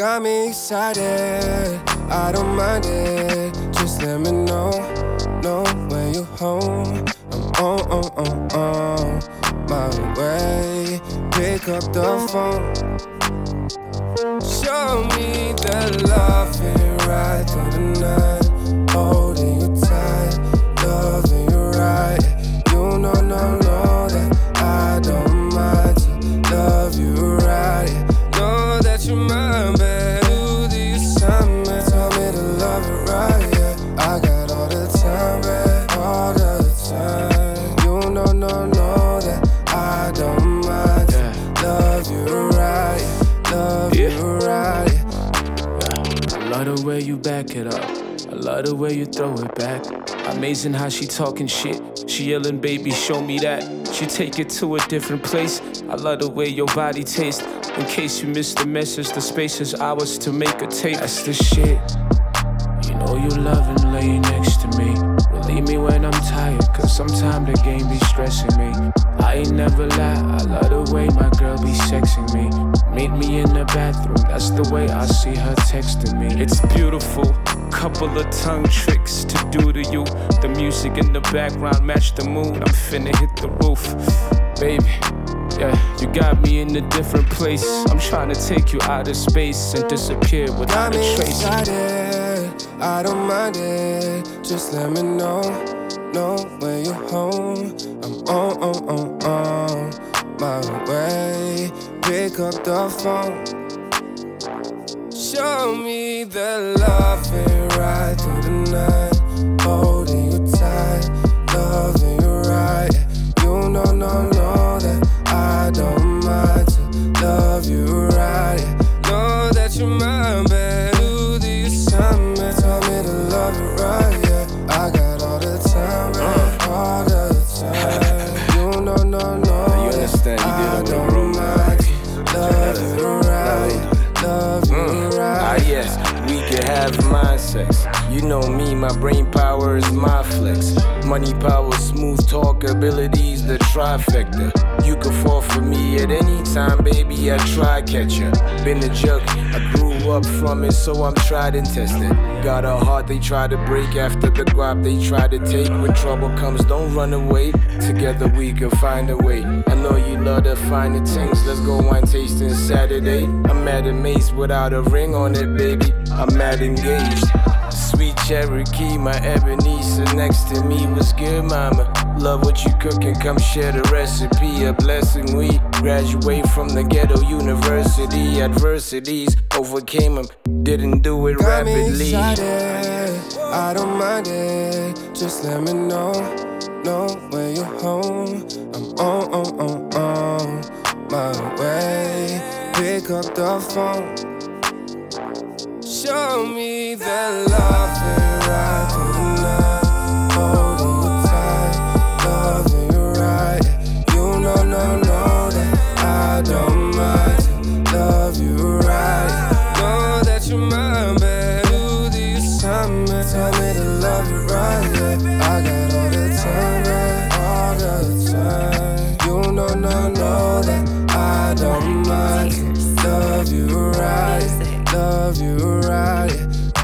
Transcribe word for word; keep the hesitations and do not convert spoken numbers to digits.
got me excited, I don't mind it. Just let me know, know when you're home. I'm on, on, on, on my way. Pick up the phone. Show me that love ain't right through the night. Holding you tight, loving you right. You know, no, no, that I don't mind to love you right. Know that you're mine, babe. Do the assignment, tell me to love it right, yeah. I got all the time, babe, all the time. You know, no, no, that I don't mind to yeah. love you right, love yeah. you right. Yeah. I love the way you back it up. I love the way you throw it back. Amazing how she talking shit. She yelling, baby, show me that. She take it to a different place. I love the way your body tastes. In case you missed the message, the space is ours to make a tape. That's the shit. You know you love him laying next to me. Relieve me when I'm tired, cause sometimes the game be stressing me. I ain't never lie, I love the way my girl be sexing me. Meet me in the bathroom, that's the way I see her texting me. It's beautiful, couple of tongue tricks to do to you. The music in the background match the mood, I'm finna hit the roof. Baby, yeah, you got me in a different place. I'm trying to take you out of space and disappear without a trace. Got me excited, I don't mind it. Just let me know, know when you're home. I'm on, on, on, on my way. Pick up the phone. Show me that love ain't right through the night. Holding you tight, loving you right. You know, no, no, that I don't mind to love you right. Know that you're mine, babe. Do the assignment, tell me to love you right, yeah. I got all the time, babe, all the time. You know, no, no, you understand, you I did don't mind to love you right, love you mm. right. Ah yes, we can have mind sex. You know me, my brain power is my flex. Money, power, smooth talk, abilities, the trifecta. You can fall for me at any time, baby, I try catch ya. Been a jerk, I grew up from it, so I'm tried and tested. Got a heart they try to break after the guap they try to take. When trouble comes, don't run away. Together we can find a way. I know you love the finer things, let's go wine tasting Saturday. I'm mad amazed without a ring on it, baby, I'm mad engaged. Sweet Cherokee, my Ebenezer next to me was good, mama. Love what you cooking, come share the recipe. A blessing we graduate from the ghetto university. Adversities overcame them, didn't do it got rapidly. Me excited, I don't mind it. Just let me know, know when you're home. I'm on, on, on, on my way. Pick up the phone. Show me that love ain't right through the night. Holding you tight, loving you right. You know, no, no, that I don't mind to love you right. Know that you're mine, babe. Do the assignment, tell me to love you right, yeah. I got all the time, babe, all the time. You know, no, no, that I don't mind to love you right. Love you right.